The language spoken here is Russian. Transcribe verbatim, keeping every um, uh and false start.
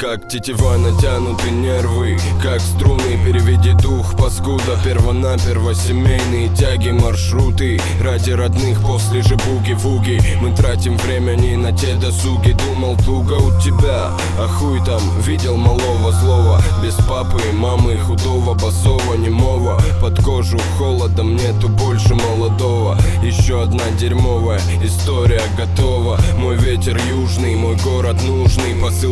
как тетива натянуты нервы, как струны, переведи дух, паскуда. Первонаперво семейные тяги, маршруты ради родных после же буги-вуги. Мы тратим время не на те досуги. Думал, туго у тебя, а хуй там, видел малого злого. Без папы и мамы, худого, босого, немого. Под кожу холодом нету больше молодого. Еще одна дерьмовая история готова. Мой ветер южный, мой город нужный, посыл